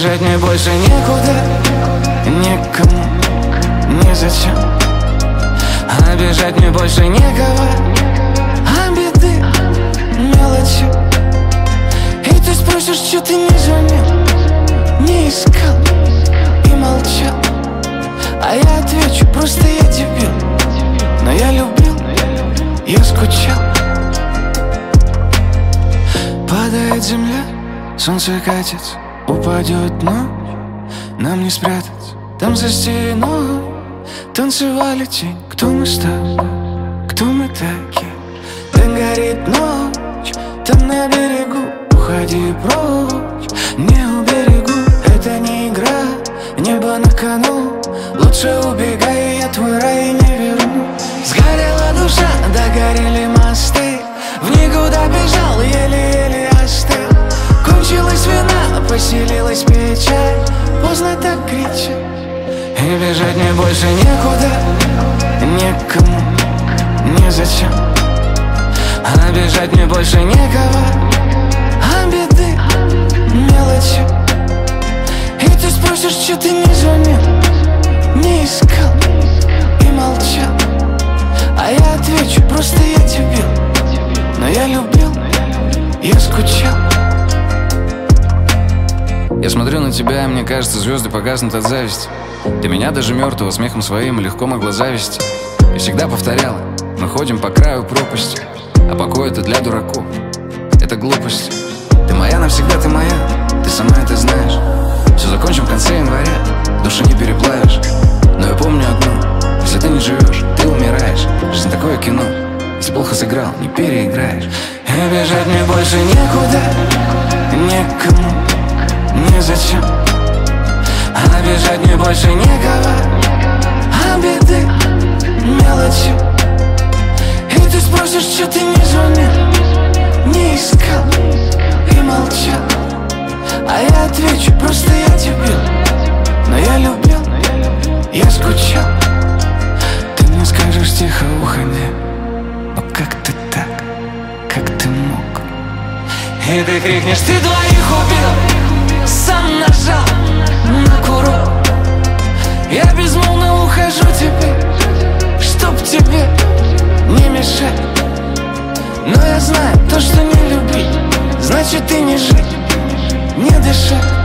бежать мне больше некуда, никому, незачем. А бежать мне больше некого, а беды, мелочи. И ты спросишь, что ты не звонил, не искал и молчал. А я отвечу, просто я дебил. Но я любил, я скучал. Падает земля, солнце катится, упадет ночь, нам не спрятаться. Там за стеной танцевали тень. Кто мы с тобой, кто мы такие? Там горит ночь, там на берегу. Уходи прочь, не уберегу. Это не игра, небо на кону. Лучше убегай, я твой рай не верну. Сгорела душа, догорели мосты. В никуда бежал, еле-еле остыл. Кончилась вина, поселилась печаль. Поздно так кричать. И бежать мне больше некуда, никому, незачем. А бежать мне больше некого, а беды, мелочи. И ты спросишь, что ты не звонил, не искал и молчал. А я отвечу, просто я дебил. Но я любил, я скучал. Я смотрю на тебя, и мне кажется, звезды погаснут от зависти. Ты меня даже мертвого смехом своим легко могла завести. И всегда повторяла, мы ходим по краю пропасти. А покой это для дураков, это глупость. Ты моя навсегда, ты моя, ты сама это знаешь. Все закончим в конце января, души не переплавишь. Но я помню одно, если ты не живешь, ты умираешь. Жизнь такое кино, если плохо сыграл, не переиграешь. И бежать мне больше некуда, никому, незачем. А бежать мне больше некого, а беды, мелочи. И ты спросишь, что ты не звонил, не искал и молчал. А я отвечу, просто я дебил. Но я любил, я скучал. Ты мне скажешь тихо, уходи. Но как ты так, как ты мог? И ты крикнешь, ты двоих убил, сам нажал на курок. Я безмолвно ухожу теперь, чтоб тебе не мешать. Но я знаю, то, что не любить, значит и не жить, не дышать.